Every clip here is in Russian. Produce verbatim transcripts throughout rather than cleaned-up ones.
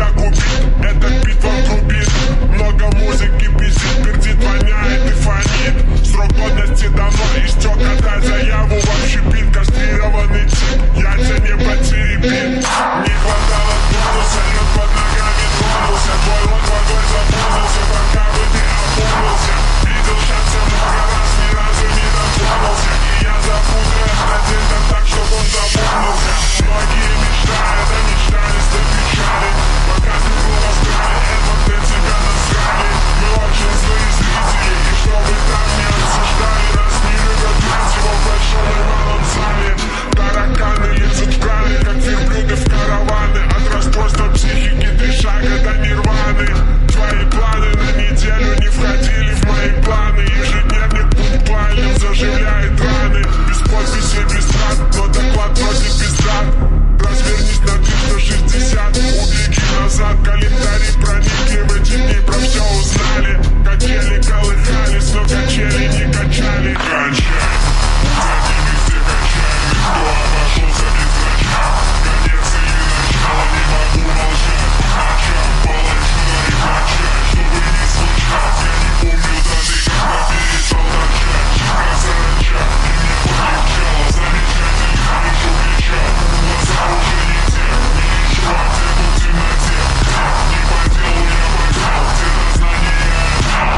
как убит, этот бит вам трубит. Много музыки пиздит, пердит, воняет и фонит. Срок годности давно истек, отдай заяву в общепит. Кастрированный тип, яйца не потеребит. Не хватало тонуса, лед под ногами тронулся. Твой рот водой заполнился, пока бы не опомнился. Видел счастье много раз, ни разу не дотронулся. И я забуду этот день, да так, чтоб он запомнился. Многие мечтают, а мечтались до печали. Пока ты был в Австралии, это для тебя насрали. Мы очень злые зрители, и что вы там не обсуждали, нас не любят люди в большом и малом зале. Тараканы лезут в краны, как верблюды в караваны. От расстройства психики три шага до нирваны. Твои планы на неделю не входили в мои планы. Ежедневник пунктуальным заживляет раны. Без подписи, без трат, но доклад вроде пиздат. Развернись на триста шестьдесят, убеги назад. Календари проникли в эти дни, про все узнали. Качели колыхались, но качели не качали. Кончай, они везде качали. Кто обошелся без врача? Конец или начало, не могу молчать. Ночам палачу и мочать, чтобы не случать. Я не помню даты, когда перестал торчать. Чика саранча, и мне полегчало. Замечательно вижу плеча, глаза уже не те. Не ищу аптеку в темноте. Не по делу я бросал, все дознания я отдал.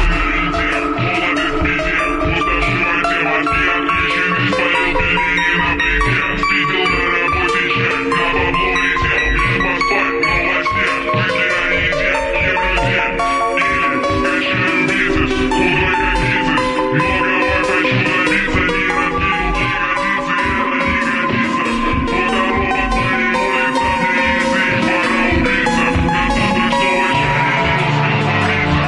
Только не иди, молодых беде. Пустошёйте мозги, отключены, спалил пельмени на плите. Спиздил на работе чек, на бабло летел. Не поспать, но во сне, мысли о еде, евродень. Или качаю бизнес, худой как бизнес. Многого хочу добиться, не раскинул, не годится, это не годится. Фоторобот по улицам не язык, пора убиться. На завтра что в очаге не успел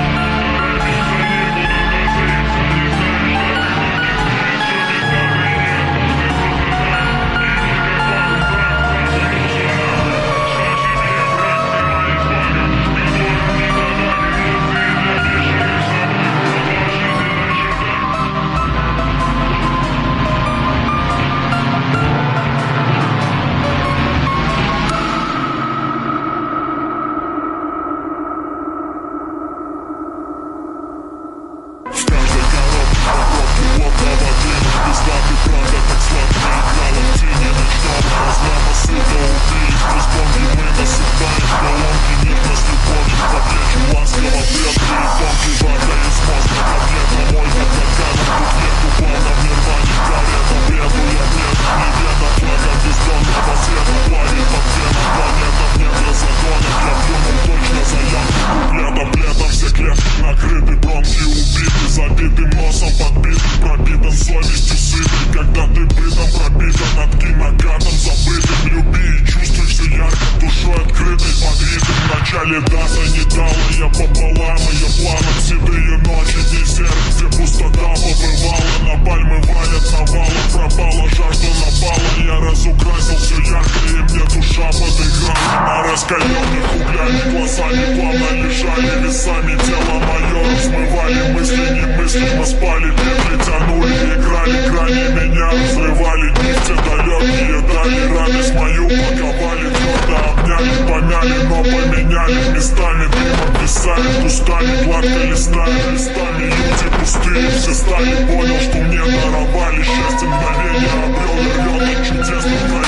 в каждой коробке попробки водного дыма. Без даты правда так сладко играла в тени ночного. Разлама сыта убили, плюс бомби мы насыпаем. Колонки нет нас любовник, по плечу ласково бьет. Перепонки вода из мозга, таблетка мой под стаканом. Буклет упал в нирване, карета бреду я бред. Не веда флага бездонного света, плавит под феном. Планетам нет разгона, я плюнул точно за ямку. Куплетом, плетом все клетки накрыты, бронки убиты. Забитым носом подбит, пропитан совестью сытый. Когда ты бытом пропитан, над кинокатом забытым. Люби и чувствуй все ярко, душой открытой, подвитым. В начале дата не дала я пополам ее планам. Седые ночи, десерт, где пустота побывала. На пальмы валят навалом, пропала жажда напала. Я разукрасил все ярко, и мне душа подыграла. На раскаленных угляне глазами плавно лежали весами. Тело мое размывали мысли, не мыслимо спали. Петли тянули, играли, грани меня взрывали. Дни те далекие дали радость мою, паковали. Твердо обняли, помяли, но поменяли местами. Дымом писали, кустами, гладко листали. Листами люди пустые, все стали. Понял, что мне даровали счастье, мгновение обрел, рвет от чудесных